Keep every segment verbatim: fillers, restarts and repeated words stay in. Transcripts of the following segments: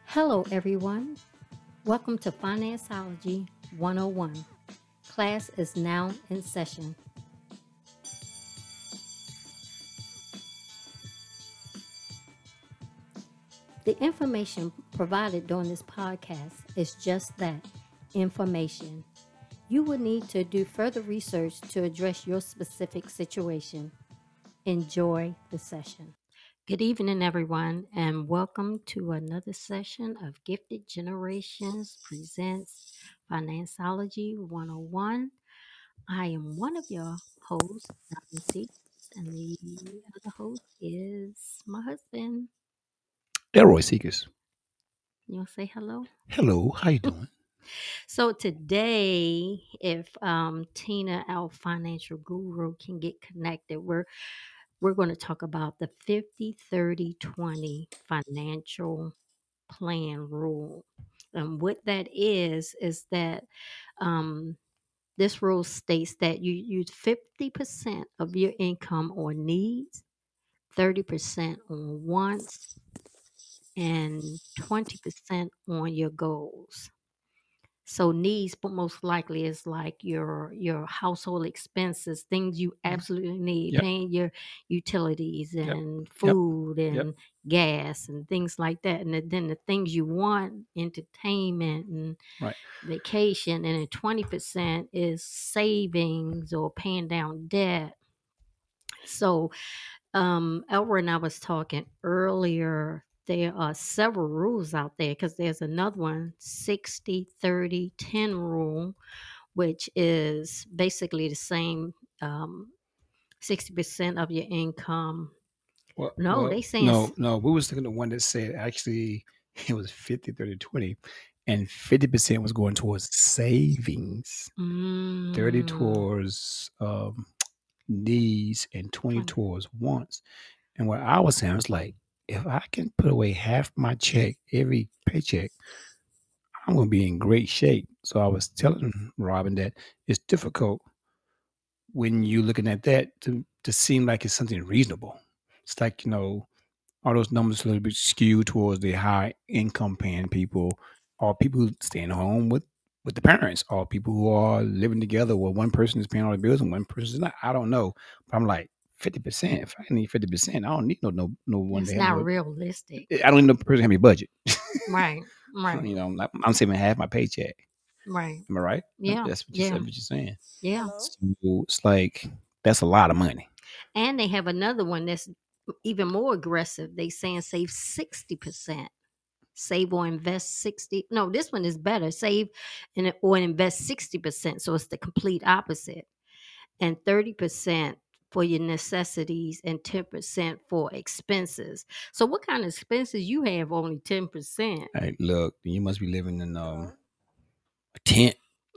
Hello, everyone. Welcome to Financeology one oh one. Class is now in session. The information provided during this podcast is just that information. You will need to do further research to address your specific situation. Enjoy the session. Good evening, everyone, and welcome to another session of Gifted Generations Presents Financeology one oh one. I am one of your hosts, Nancy, and the other host is my husband. Elroy Seekers. You want to say hello? Hello, how you doing? So today, if um, Tina, our financial guru, can get connected, we're we're going to talk about the fifty thirty twenty financial plan rule. And what that is, is that um, this rule states that you use fifty percent of your income on needs, thirty percent on wants, and twenty percent on your goals. So needs, but most likely is like your your household expenses, things you Mhm. absolutely need, Yep, paying your utilities yep, and yep, food yep. and gas and things like that. And then the things you want, entertainment and Right. vacation, and then twenty percent is savings or paying down debt. So um Elmer and I was talking earlier, there are several rules out there because there's another one, sixty thirty ten rule, which is basically the same, um sixty percent of your income. Well, No, they well, saying no, s- no. We was thinking the one that said actually it was fifty, thirty, twenty, and fifty percent was going towards savings, thirty mm, towards um, needs, and twenty twenty. towards wants. And what I was saying, I was like, if I can put away half my check every paycheck, I'm going to be in great shape. So I was telling Robin that it's difficult when you're looking at that to to seem like it's something reasonable. It's like, you know, all those numbers a little bit skewed towards the high income paying people, or people who staying home with with the parents, or people who are living together where one person is paying all the bills and one person is not. I don't know. But I'm like fifty percent. If I need fifty percent, I don't need no no no one to That's help me not with. realistic. I don't need no person to help me budget. Right, right, You know, I'm, like, I'm saving half my paycheck. right. Am I right? Yeah, That's what you yeah, said. What you're saying. yeah. Hello? So it's like that's a lot of money. And they have another one that's even more aggressive. They saying save sixty percent. Save or invest sixty. No, this one is better. Save and or invest sixty percent. So it's the complete opposite. And thirty percent for your necessities and ten percent for expenses. So what kind of expenses you have? Only ten percent. Hey, look, you must be living in um Hello? a tent.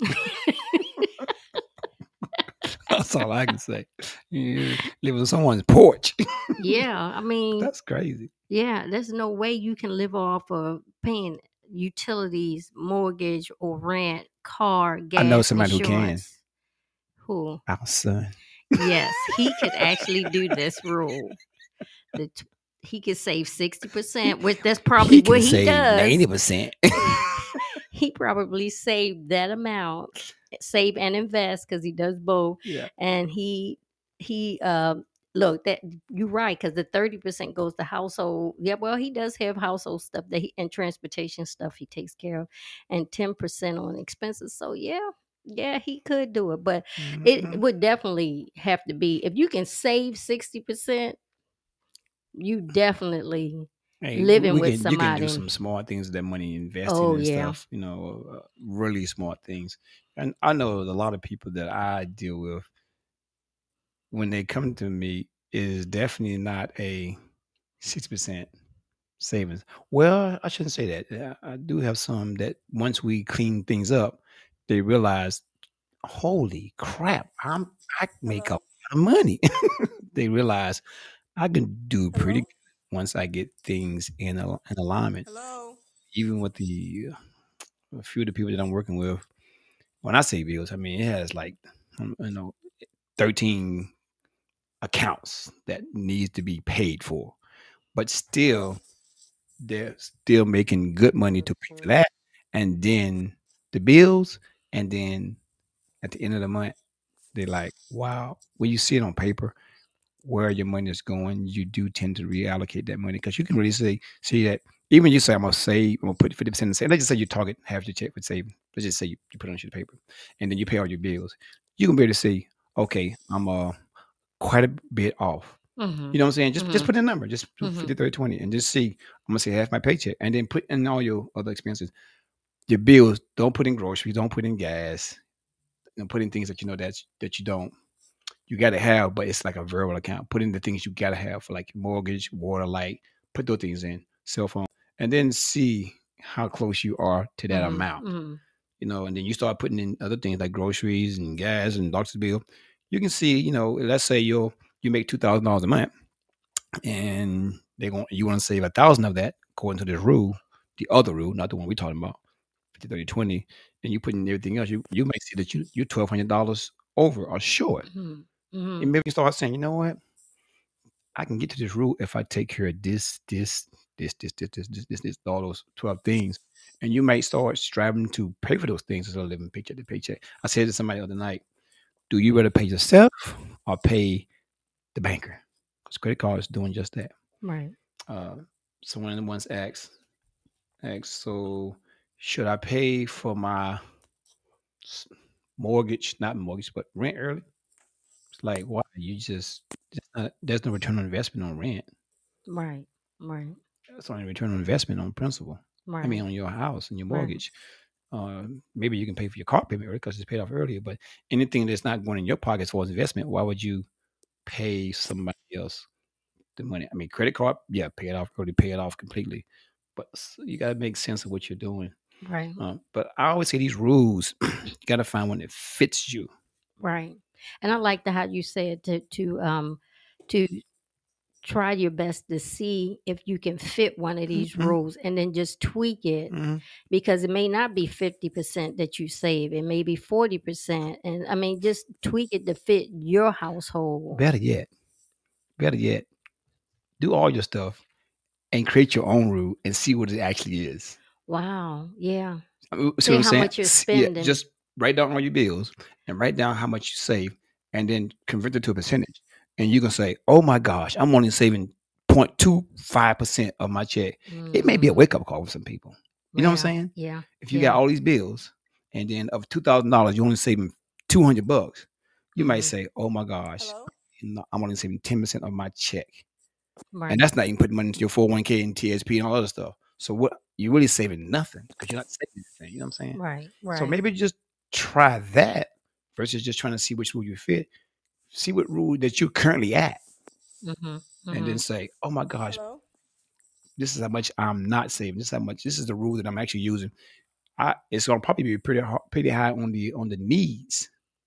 That's all I can say. You live on someone's porch. Yeah, I mean, That's crazy. yeah, there's no way you can live off of paying utilities, mortgage or rent, car, I know gas, somebody who can. insurance. Who? Our son. Yes, he could actually do this rule. The t- he could save sixty He, percent, which that's probably he can what he save ninety does. percent. He probably saved that amount, save and invest because he does both. Yeah. And he he um look, that you're right, because the thirty percent goes to household. Yeah, well, he does have household stuff that he and transportation stuff he takes care of, and ten percent on expenses. So yeah. Yeah, he could do it, but it Mhm. would definitely have to be, if you can save sixty percent, you definitely Hey, living we with can you can do somebody. some smart things with that money, investing Oh and yeah. stuff. You know, uh, really smart things. And I know a lot of people that I deal with when they come to me is definitely not a six percent savings. Well, I shouldn't say that. Yeah, I do have some that once we clean things up, they realize, holy crap, I'm I make a lot Hello? of money. They realize I can do pretty Hello? good once I get things in al- in alignment. Hello? Even with the uh, a few of the people that I'm working with, when I say bills, I mean it has like um, you know thirteen accounts that needs to be paid for, but Hello? still they're still making good money to pay for Mhm. that, and then the bills, and then at the end of the month, they're like, "Wow." When you see it on paper where your money is going, you do tend to reallocate that money because you can really see see that even you say, "I'm gonna save, I'm gonna put fifty percent in savings." Let's just say you target half your check for saving. Let's just say you, you put it on a sheet of paper, and then you pay all your bills. You can be able to see, okay, I'm uh quite a bit off. You Mhm. know what I'm saying? Just just Mhm. put in a number, just do Mhm. fifty, thirty, twenty, and just see. I'm gonna say half my paycheck, and then put in all your other expenses. Your bills, don't put in groceries, don't put in gas, and put in things that you know that's that you don't you gotta have, but it's like a variable account. Put in the things you gotta have for like mortgage, water, light. Put those things in, cell phone, and then see how close you are to that Mhm. amount. Mhm. You know, and then you start putting in other things like groceries and gas and doctor's bill. You can see, you know, let's say you you make two thousand dollars a month, and they going you want to save a thousand of that according to this rule, the other rule, not the one we're talking about, fifty, thirty, twenty, and you put in everything else, you you may see that you you're twelve hundred dollars over or short. Mhm. And Mhm. maybe you start saying, you know what? I can get to this rule if I take care of this, this, this, this, this, this, this, this, this all those twelve things. And you might start striving to pay for those things instead of living paycheck to paycheck. I said to somebody the other night, do you rather pay yourself or pay the banker? Because credit card is doing just that. Right. Uh, someone once asked, asked, so should I pay for my s- mortgage, not mortgage, but rent early? It's like, why? You just, just not, there's no return on investment on rent. Right. Right. That's only return on investment on principal. I mean, Right. on your house and your Right. mortgage. Uh, maybe you can pay for your car payment because it's paid off earlier. But anything that's not going in your pockets for investment, why would you pay somebody else the money? I mean, credit card, yeah, pay it off early, pay it off completely. But s- you got to make sense of what you're doing. Right. Um, but I always say these rules, you got to find one that fits you. Right. And I like the how you said to to um to try your best to see if you can fit one of these Mm-hmm, rules and then just tweak it mm-hmm. because it may not be fifty percent that you save, it may be forty percent. And I mean, just tweak it to fit your household. Better yet, better yet, do all your stuff and create your own rule and see what it actually is. Wow. Yeah. I mean, see what See I'm how saying? much you're S- Yeah, spending. just write down all your bills and write down how much you save, and then convert it to a percentage. And you can say, "Oh my gosh, I'm only saving zero point two five percent of my check." It may be a Hmm. wake up call for some people. You know what I'm Yeah. saying? Yeah. If you got Yeah. all these bills, and then of two thousand dollars, you're only saving two hundred bucks. You might Hmm. say, "Oh my gosh, Hello? you know, I'm only saving ten percent of my check." And Right. that's not even putting money into your four oh one k and T S P and all other stuff. So what you're really saving nothing because you're not saving anything. You know what I'm saying? Right. So Right. maybe just try that versus just trying to see which rule you fit. See what rule that you're currently at, Hmm. and then Hmm. say, "Oh my gosh, Hello? this is how much I'm not saving. This is how much. This is the rule that I'm actually using. I, it's gonna probably be pretty har- pretty high on the on the needs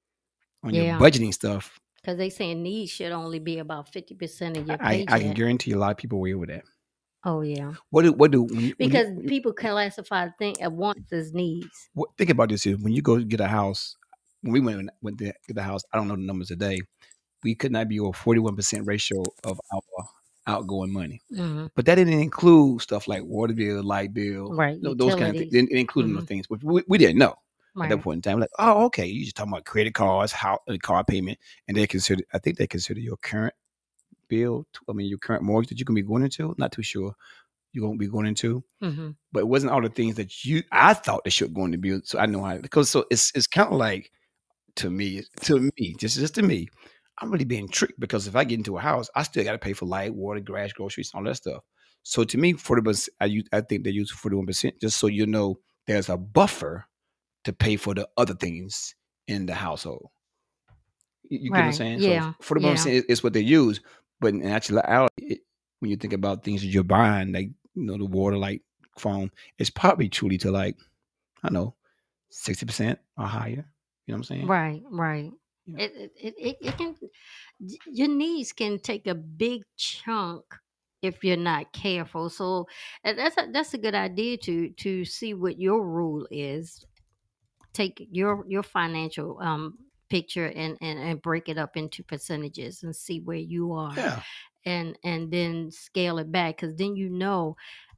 on your Yeah. budgeting stuff. Because they saying needs should only be about fifty percent of your I I can paycheck. guarantee a lot of people will with that. Oh, yeah. What do what do when you when you, Because when you people classify thing at once as needs. what, think about this here. When you go get a house, when we went went to get the house, I don't know the numbers today. We could not be over forty-one percent ratio of our outgoing money. Hmm. But that didn't include stuff like water bill, light bill, Right. you know, those kind of things. It Utilities. didn't include those Hmm. things, which we, we didn't know at that Right. point in time. Like, oh, okay, you just talking about credit cards, how uh, car payment, and they consider. I think they consider your current bill. I mean, your current mortgage that you can be going into. Not too sure you're going to be going into, Hmm. but it wasn't all the things that you I thought they should go into bill. So I know how because so it's it's kind of like to me, to me, just just to me, I'm really being tricked because if I get into a house, I still got to pay for light, water, gas, groceries, all that stuff. So to me, forty percent, I use, I think they use forty-one percent just so you know there's a buffer to pay for the other things in the household. You, you get what I'm Right. saying? So Yeah. forty-one Yeah. percent is, is what they use, but in actuality, it, when you think about things that you're buying, like you know the water, like phone, it's probably truly to like I don't know sixty percent or higher. You know what I'm saying? Right. Right. Yeah. It, it, it, it it can, your needs can take a big chunk if you're not careful. So and that's a, that's a good idea to to see what your rule is. Take your your financial um picture and, and and break it up into percentages and see where you are Yeah. and and then scale it back because then you know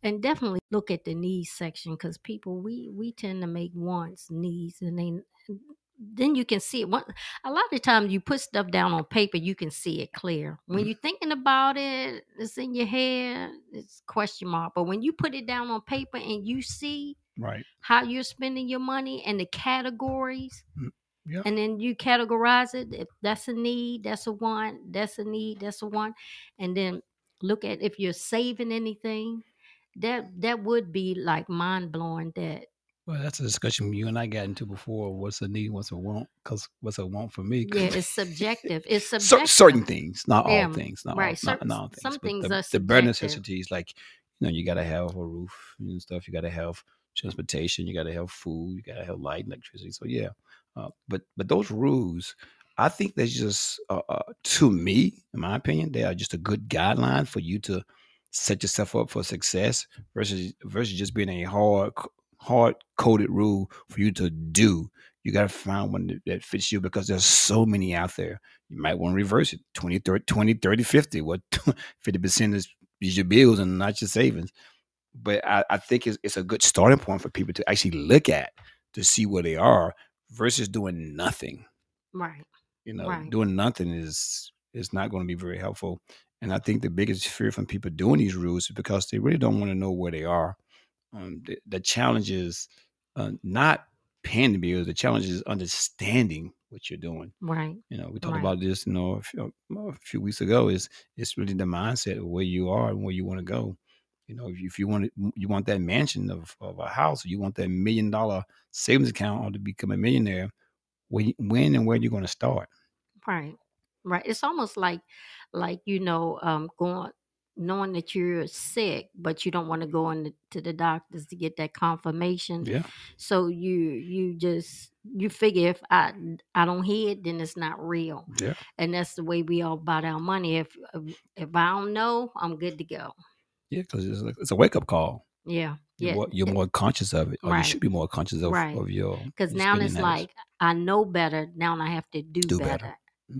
and definitely look at the needs section because people we we tend to make wants needs, and then then you can see it. One, a lot of times you put stuff down on paper, you can see it clear. When Mm, you're thinking about it, it's in your head, it's question mark. But when you put it down on paper and you see right. how you're spending your money and the categories, Mm, yeah. and then you categorize it. If that's a need, that's a want, that's a need, that's a want, and then look at if you're saving anything. That that would be like mind blowing. That Well, that's a discussion you and I got into before. What's a need? What's a want? Because what's a want for me? yeah, it's subjective. It's Cer- subjective. certain things, not all Yeah, things, not all, right. not, Certain not all things, some but things the are the bare subjective. necessities, like you know, you gotta have a roof and stuff. You gotta have transportation. You gotta have food. You gotta have light, and electricity. So yeah, uh, but but those rules, I think they're just, uh, uh, to me, in my opinion, they are just a good guideline for you to set yourself up for success versus versus just being a hard hard coded rule for you to do. You got to find one that, that fits you because there's so many out there. You might want to reverse it twenty, thirty, twenty, thirty, fifty. What fifty percent is, is your bills and not your savings. But I, I think it's, it's a good starting point for people to actually look at to see where they are versus doing nothing. Right. You know, Right. doing nothing is is not going to be very helpful. And I think the biggest fear from people doing these rules is because they really don't want to know where they are. Um, the, the challenge is, uh, not paying the bills. The challenge is understanding what you're doing. Right. You know, we talked Right. about this, you know, a few, a few weeks ago. Is it's really the mindset of where you are and where you want to go. You know, if you, if you want it, you want that mansion of, of a house, you want that million dollar savings account or to become a millionaire. When, when and where you going to start? Right. Right. It's almost like like you know, um, going knowing that you're sick, but you don't want to go in the, to the doctors to get that confirmation. Yeah, So you you just you figure if I I don't hear it, then it's not real, yeah, and that's the way we all about our money. If if I don't know, I'm good to go. yeah, because it's, a- it's a wake up call. Yeah. You're Yeah. more, you're it- more conscious of it, or you right. should be more conscious of Right. of your, Because your now spending it's habits. like I know better. Now I have to do Do better. better. Mm,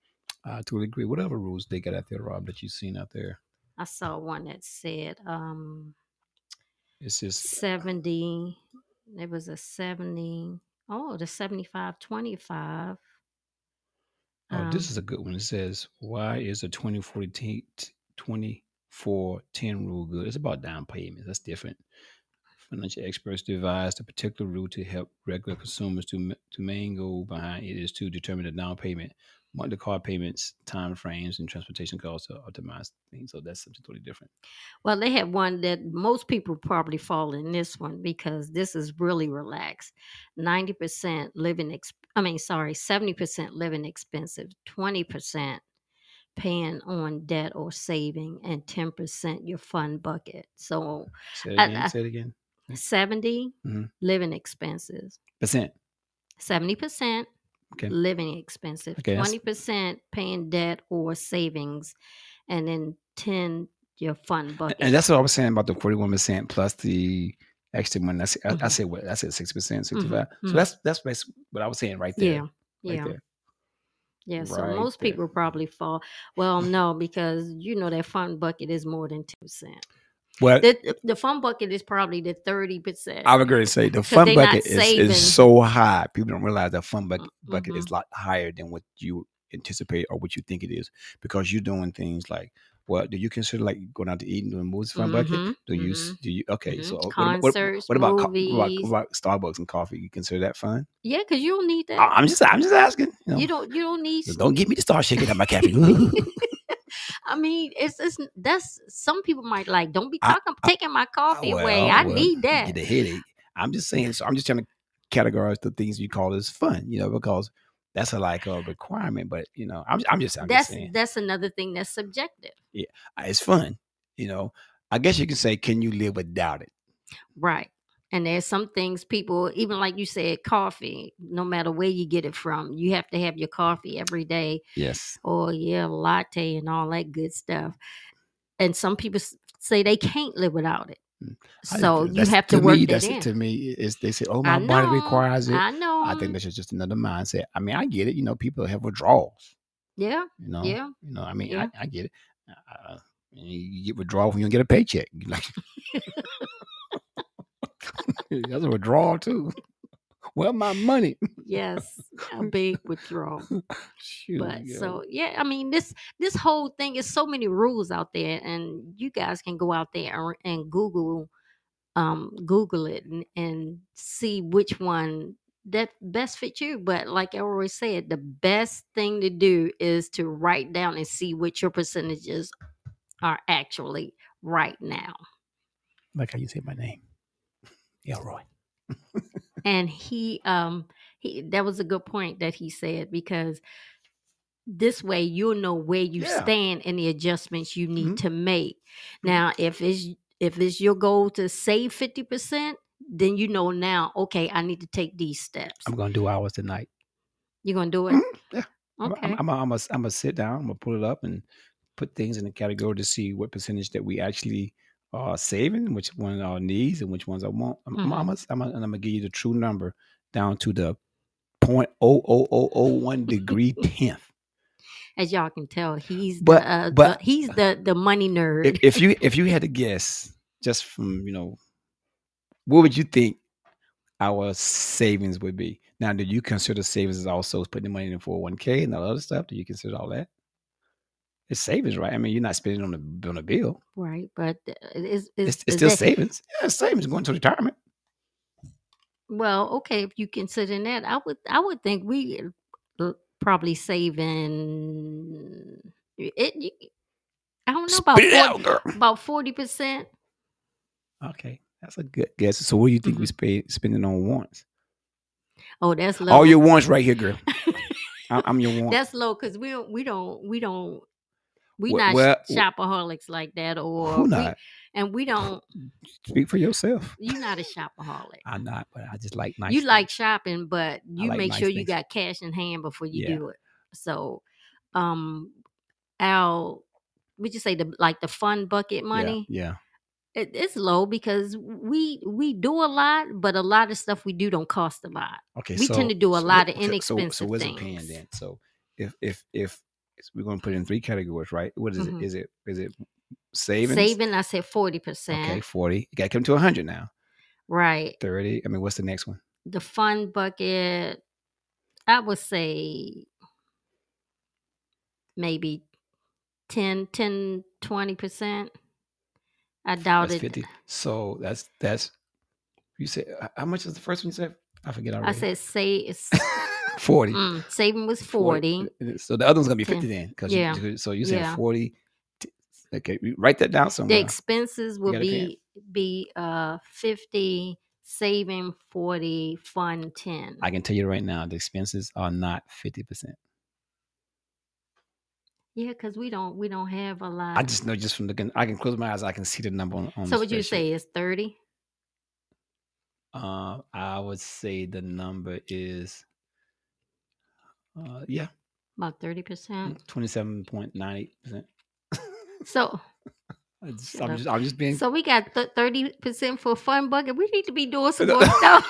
I totally agree. Whatever rules they got out there, Rob, that you've seen out there, I saw one that said um it's just, seventy. It was a seventy. Oh, the seventy-five twenty-five. oh, this Um, is a good one. It says, why is a twenty fourteen twenty-four ten rule good? It's about down payments. That's different. Financial experts devised a particular rule to help regular consumers to to main goal behind it is to determine the down payment, monthly car payments, time frames, and transportation costs to optimize things. So that's something totally different. well, they had one that most people probably fall in this one because this is really relaxed. ninety percent living, ex- I mean, sorry, seventy percent living expensive, twenty percent paying on debt or saving, and ten percent your fund bucket. So Say it I, again. I, Say it again. seventy Mm-hmm. living expenses, Percent. seventy percent Okay. living expensive, Okay. That's twenty percent paying debt or savings, and then ten your fund and bucket. that's what I was saying about the forty-one percent plus the extra money. I said, I, I Hmm. said what? I said six percent, Hmm. sixty-five. So Hmm. that's that's basically what I was saying right there, Yeah. right Yeah. there, Yeah. So right most there. people probably fall. Well, no, because you know that fund bucket is more than two percent. Well, The the fund bucket is probably the thirty percent I would agree to say the because fun they're not bucket is is saving. so high. People don't realize that fun bucket bucket Mm-hmm. is a lot higher than what you anticipate or what you think it is because you're doing things like, what do you consider like going out to eat and doing movies fun bucket? Mm-hmm. Do you Mm-hmm. s- do you okay? Mm-hmm. So what about what, Concerts, what about co- what about, what movies. about Starbucks and coffee? You consider that fun? Yeah, because you don't need I- that. I'm just I'm just asking. You know, You don't. You don't need. don't get me to start shaking up my caffeine. I mean, it's it's that's some people might like. Don't be I, talking I, taking my I coffee away. well I well need you that. get a headache. I'm just saying. So I'm just trying to categorize the things you call as fun. You know, because that's a like a requirement. But you know, I'm I'm just I'm just That's saying. that's another thing that's subjective, Yeah, uh, it's fun. You know, I guess you can say, can you live without it? right? And there's some things people, even like you said, coffee. No matter where you get it from, you have to have your coffee every day, Yes. or yeah, latte and all that good stuff. And some people s- say they can't live without it. Mm. I, So you that's have to to me. work that That's in. to me. Is they say, oh, I my body know, requires it. I I think know. that's just another mindset. I mean, I get it. You know, people have withdrawals. Yeah, You know, yeah, you know. I mean, I, yeah. I get it. Uh, you get withdrawal when you don't get a paycheck. Like, That's a withdrawal too. Where my money? Yes, a big withdrawal. Shoot, But yo. so yeah, I mean this this whole thing is so many rules out there, and you guys can go out there and, and Google um Google it and, and see which one that best fit you. But like I always said, the best thing to do is to write down and see what your percentages are actually right now. Like how you say my name, Elroy. And he um he that was a good point that he said, because this way you'll know where you Yeah. stand and the adjustments you need Mhm. to make. Mhm. Now, if it's if it's your goal to save fifty percent, then you know now, okay, I need to take these steps. I'm gonna do hours tonight. You're gonna do it? Mhm. Yeah. I'm I'm Okay. I'm I'm I'm gonna sit down. I'm gonna pull it up and put things in the category to see what percentage that we actually are saving, which one are needs, and which ones I want. I'm I'm hmm I'm, I'm, I'm gonna give you the true number down to the point oh oh oh oh one degree tenth. As y'all can tell, he's the But uh, the but he's the the money if, nerd. if you if you had to guess just from you know what would you think our savings would be? Now, do you consider savings as also putting the money in four oh one k and all other stuff? Do you consider all that? It's savings, right? I mean, you're not spending on the on a bill. Right, but uh, is is It's it's is still that savings. Yeah, it's savings going to retirement. well? Okay, if you consider that, I would I would think we uh, probably saving it. You- I don't know Spit about it forty out, girl. about forty percent. Okay, that's a good guess. So, what do you think we hmm spend spending on wants? Oh, that's All low. your wants right here, girl. I- I'm your want. That's low because we don't we don't we don't we Well, not sh- well, shopaholics like that, or who we not? and we don't. Speak for yourself. You not a shopaholic. I'm not, but I just like You nice like things. shopping, but I you like make sure nice you things. got cash in hand before you Yeah, do it. So, um, our would you say the like the fun bucket yeah, money? yeah. It, it's low because we we do a lot, but a lot of stuff we do don't cost a lot. Okay, We tend so to do a so what? lot of So so, so inexpensive where's it paying things. then? So if if if we're going to put it in three categories, right? What is it? hmm Is it is it savings? Saving, I said forty Okay, percent. forty. You got to come to a hundred now. Right. thirty. I mean, what's the next one? The fun bucket, I would say maybe ten, ten, twenty percent. I doubt That's it. fifty. So that's that's you said uh, how much is the first one you said? I forget I already. said say it's forty. mm, saving was forty. forty. So the other one's gonna be ten. fifty then, because Yeah. you. So you saying Yeah. forty. Okay, write that down The somewhere. expenses You will got a pen? be be uh fifty, saving forty, fun ten. I can tell you right now, the expenses are not fifty percent. Yeah, because we don't we don't have a I lot. just know just from looking, I can close my eyes, I can see the number on, on the So would you spreadsheet. say it's thirty? Uh, I would say the number is, uh, yeah, About thirty percent. twenty-seven point nine eight percent. So I just, shut I'm up. just, I'm just being. So we got th- thirty percent for fun bucket. We need to be doing some more stuff.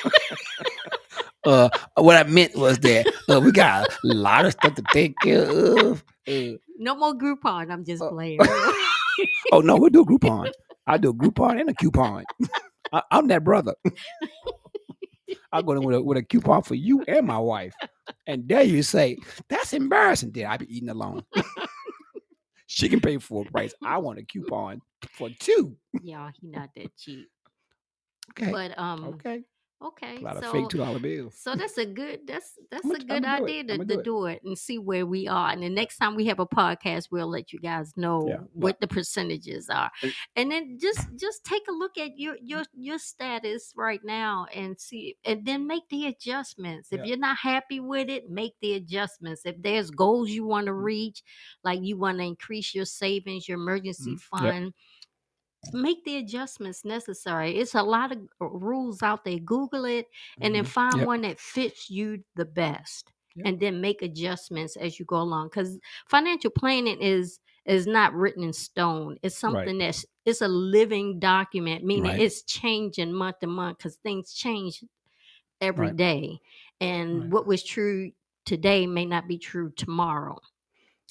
uh, what I meant was that uh, we got a lot of stuff to take care of. Uh, No more Groupon. I'm just uh, playing. oh no, we'll do a Groupon. I do a Groupon and a coupon. I, I'm that brother. I'll go in with a, with a coupon for you and my wife. And there you say, that's embarrassing. Then I be eating alone. She can pay full price. I want a coupon for two. Y'all, he not that cheap. Okay. But um, Okay. okay. A lot of fake So two dollar bills. so that's a good that's that's I'm a gonna, I'm good gonna do it. idea I'm to, gonna to do it. do it and see where we are. And the next time we have a podcast, we'll let you guys know Yeah. But what the percentages are. and- And then just just take a look at your your your status right now and see, and then make the adjustments. If yeah. you're not happy with it, make the adjustments. If there's goals you want to Mm, reach, like you want to increase your savings, your emergency mm, yep. fund, make the adjustments necessary. It's a lot of uh, rules out there. Google it and then hmm find Yep. one that fits you the best. Yep. And then make adjustments as you go along. Because financial planning is is not written in stone. It's Right. something that's it's a living document, meaning Right. it's changing month to month because things change every Right. day. And Right. what was true today may not be true tomorrow.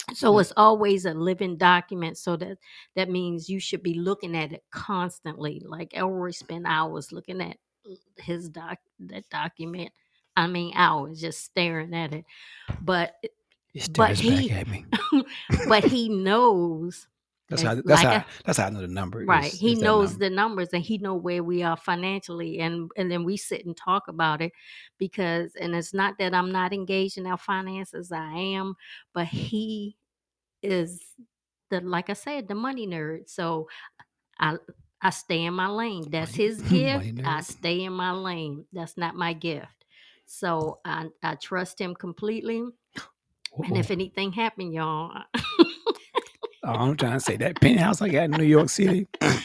So Right. it's always a living document. So that that means you should be looking at it constantly. Like Elroy spent hours looking at his doc that document. I mean hours just staring at it. But It but stares back he at me. but he knows, That's like how that's like how I, that's how I know the number right, is he is that knows number. the numbers and he know where we are financially, and and then we sit and talk about it. Because and it's not that I'm not engaged in our finances, I am, but he is the, like I said, the money nerd. So I I stay in my lane. That's Money his money gift. I nerd. stay in my lane. That's not my gift. So I I trust him completely. And Uh-oh. if anything happened, y'all, Oh, I'm trying to say that penthouse I got in New York City.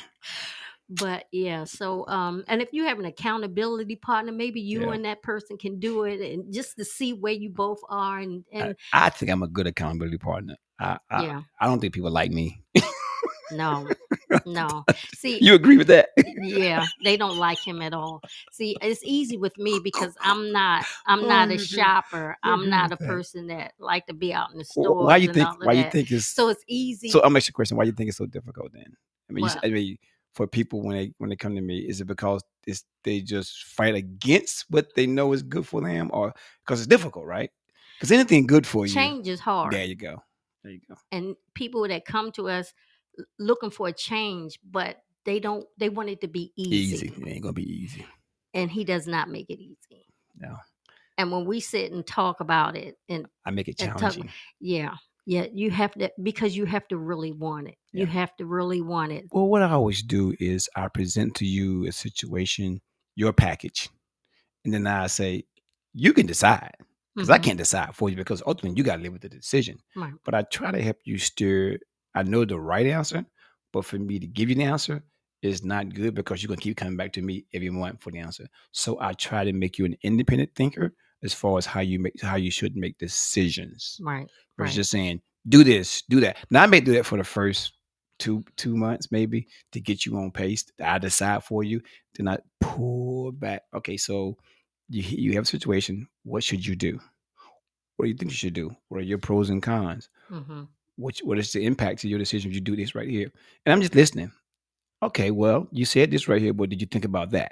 but yeah, so um and if you have an accountability partner, maybe you Yeah. and that person can do it, and just to see where you both are, and I, and I think I'm a good accountability partner. I, I yeah, I don't think people like me. no, no. See, You agree with that? yeah, they don't like him at all. See, it's easy with me because I'm not I'm Oh, not a you agree, shopper. you I'm agree not with a that. person that like to be out in the Wh- Why stores you and think all of why you that. think is So it's so easy. I'm asking you a question, why you think it's so difficult then? I mean you s- Well, I mean for people when they when they come to me, is it because it's they just fight against what they know is good for them, or because it's difficult, right? Because anything good for you, change is there hard. you go. There you go. And people that come to us l- looking for a change, but they don't they want it to be Easy. easy. It ain't gonna be easy. And he does not make it easy. No. And when we sit and talk about it, and I make it and talk, challenging. yeah, yeah, you have to, because you have to really want it. You Yeah. have to really want it. Well, what I always do is I present to you a situation, your package, and then I say, you can decide. Because I Hmm. can't decide for you because ultimately you got to live with the decision. Right. But I try to help you steer. I know the right answer, but for me to give you the answer is not good because you're going to keep coming back to me every month for the answer. So I try to make you an independent thinker as far as how you make how you should make decisions Right. versus Right. just saying, do this, do that. Now I may do that for the first two two months maybe to get you on pace. I decide for you, then I pull back. Okay, so you you have a situation. What should you do? What do you think you should do? What are your pros and cons? Hmm. What what is the impact to your decision if you do this right here? And I'm just listening. Okay, well, you said this right here, but did you think about that?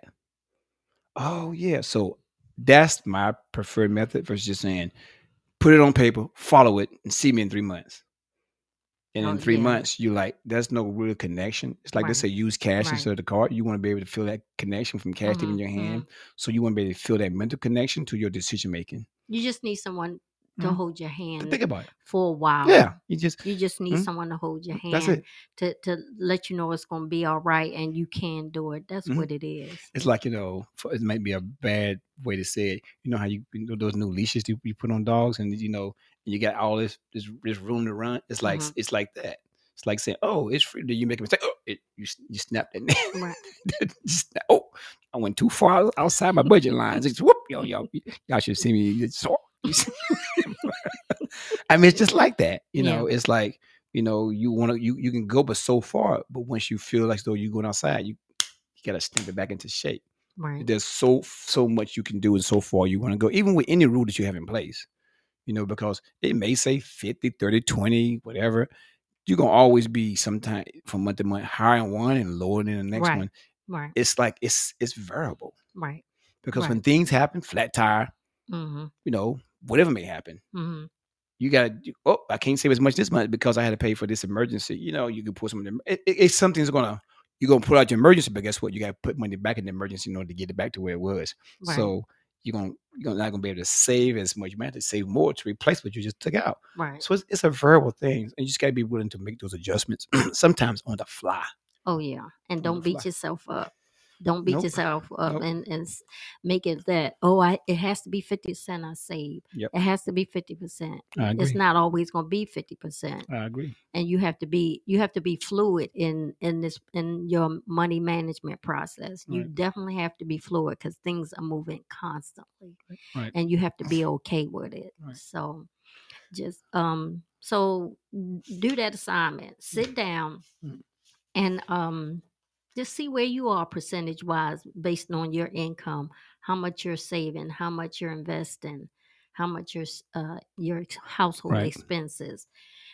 Oh yeah, so that's my preferred method versus just saying put it on paper, follow it, and see me in three months. And Oh in three yeah. months, you like, there's no real connection. It's like they Right. say, use cash Right. instead of the card. You want to be able to feel that connection from cash Hmm. leaving your Hmm. hand. So you want to be able to feel that mental connection to your decision making. You just need someone to Mhm. hold your To hand think about it. for a while. Yeah, you just You just need mhm, someone to hold your that's hand it. to to let you know it's going to be all right and you can do it. That's Mhm. what it is. It's like, you know, for, it might be a bad way to say it. You know how you, you know, those new leashes you, you put on dogs, and you know, and you got all this, this this room to run. It's like Hmm. it's like that. It's like saying, "Oh, it's free." Then you make a mistake. Oh, it, you s- you snap that. Right. Just snap. Oh, I went too far outside my budget lines. It's whoop, yo, yo, y'all should see me. It's so- you see- I mean, it's just like that. You Yeah. know, it's like you know, you want to you you can go, but so far. But once you feel like though you're going outside, you you gotta snap it back into shape. Right. There's so so much you can do and so far you want to go, even with any rule that you have in place, you know, because it may say fifty, thirty, twenty, whatever. You're gonna always be sometime from month to month higher in one and lower than the next Right. one. Right. It's like it's it's variable Right. because when Right. things happen, flat tire, Mhm. you know, whatever may happen, Mhm. you gotta do, oh, I can't save as much this month because I had to pay for this emergency. You know, you can put some of them. It, it, it's something's gonna you're gonna put out your emergency, but guess what? You gotta put money back in the emergency in order to get it back to where it was. Right. So you're gonna you're gonna not gonna be able to save as much. You might have to save more to replace what you just took out. Right. So it's, it's a variable thing, and you just gotta be willing to make those adjustments sometimes on the fly. Oh yeah. And On the don't fly. beat yourself up. Don't beat Nope. yourself up Nope. and and s- make it that, oh, I it has to be fifty percent I save. Yep. It has to be fifty percent. I It's agree. not always going to be fifty percent. I agree. And you have to be you have to be fluid in in this in your money management process. You Right. definitely have to be fluid cuz things are moving constantly, Right. and you have to be okay with it. Right. So just um so do that assignment. Sit down Mm. and um just see where you are percentage wise based on your income, how much you're saving, how much you're investing, how much your s- uh your ex- household Right. expenses,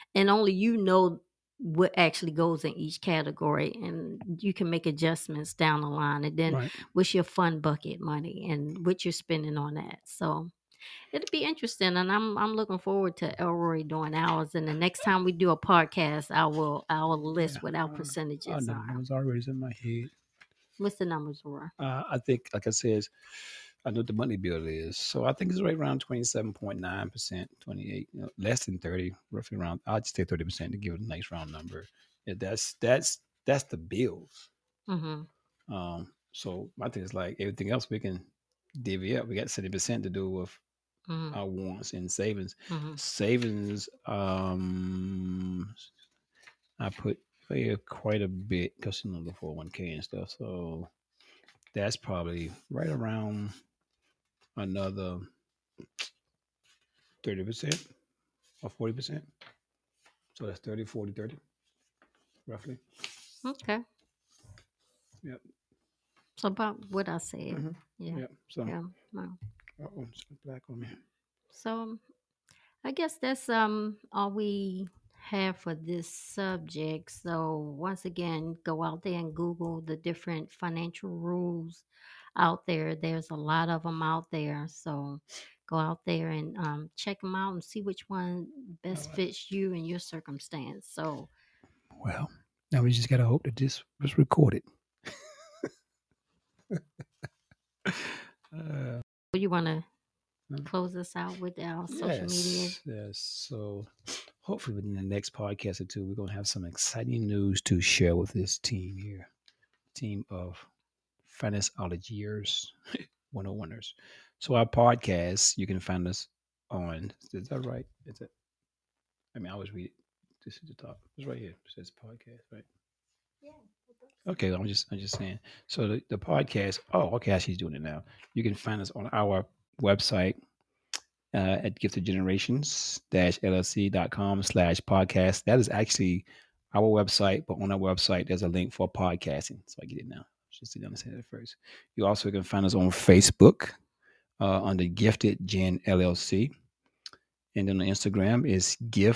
and only you know what actually goes in each category, and you can make adjustments down the line. And then Right. what's your fun bucket money and what you're spending on that. So it'll be interesting, and I'm I'm looking forward to Elroy doing ours. And the next time we do a podcast, I will I will Yeah. list what our Uh, I percentages know the are. numbers already in my head. What's the numbers were? Uh, I think, like I said, I know what the monthly bill is. So I think it's right around twenty-seven point nine percent, twenty-eight, you know, less than thirty, roughly around. I'll just say thirty percent to give it a nice round number. Yeah, that's that's that's the bills. Mm-hmm. Um, so my thing is like everything else we can divvy up. We got seventy percent to do with Mm-hmm. our wants and savings. Mm-hmm. Savings, um, I put yeah, quite a bit because you know the four oh one k and stuff. So that's probably right around another thirty percent or forty percent. So that's thirty, forty, thirty, roughly. Okay. Yep. So about what I said. Mm-hmm. Yeah. Yep. So, Yeah. Well, oh, it's black on me. so I guess that's um all we have for this subject. So once again, go out there and Google the different financial rules out there. There's a lot of them out there. So go out there and um, check them out and see which one All best right. fits you and your circumstance. So Well, now we just got to hope that this was recorded. Uh, you want to close us out with our social media? yes. Yes. So hopefully within the next podcast or two, we're going to have some exciting news to share with this team here. Team of Financeologiers one oh one ers. So our podcast, you can find us on, is that right? Is it? I mean, I always read it. This is the top. It's right here. It says podcast, right? Okay, I'm just I'm just saying. So the, the podcast. Oh, okay. She's doing it now. You can find us on our website uh, at gifted generations dash l l c dot com slash podcast. That is actually our website, but on our website there's a link for podcasting. So I get it now. Just to understand it first. You also can find us on Facebook uh, under Gifted Gen L L C. And then on Instagram is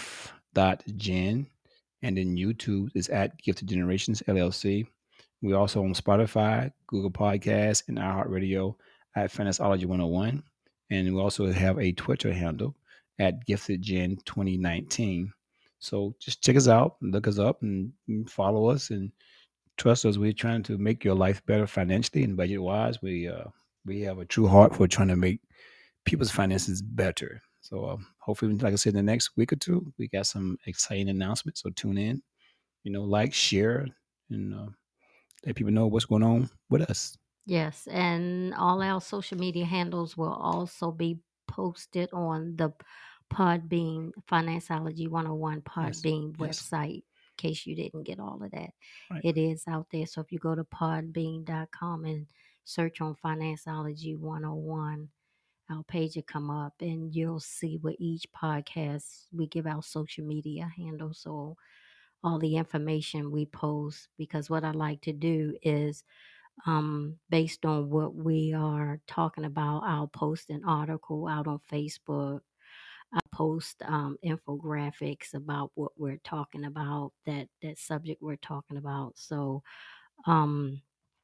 gif.gen. And then YouTube is at Gifted Generations L L C. We're also on Spotify, Google Podcasts, and iHeartRadio at Fantasology one oh one. And we also have a Twitter handle at GiftedGen twenty nineteen. So just check us out, look us up, and follow us, and trust us. We're trying to make your life better financially and budget wise. We uh, we have a true heart for trying to make people's finances better. So um, hopefully, like I said, in the next week or two, we got some exciting announcements. So tune in, you know, like, share, and uh, let people know what's going on with us. Yes, and all our social media handles will also be posted on the Podbean Financeology one oh one Yes, Podbean yes, website. In case you didn't get all of that, right. it is out there. So if you go to podbean dot com and search on Financeology one oh one, our page will come up and you'll see what each podcast we give our social media handle. So all the information we post, because what I like to do is um, based on what we are talking about. I'll post an article out on Facebook. I'll post um, infographics about what we're talking about, that that subject we're talking about. So um,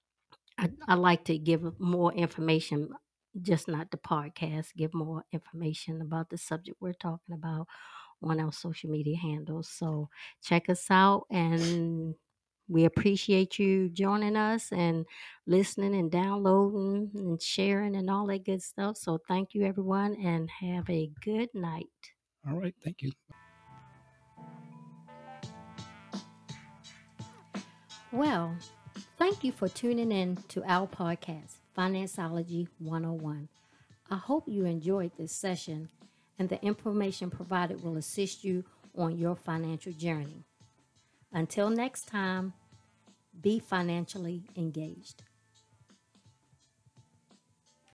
I, I like to give more information, just not the podcast, give more information about the subject we're talking about on our social media handles. So check us out, and we appreciate you joining us and listening and downloading and sharing and all that good stuff. So thank you everyone and have a good night. All right. Thank you. Well, thank you for tuning in to our podcast, Financeology one oh one. I hope you enjoyed this session and the information provided will assist you on your financial journey. Until next time, be financially engaged.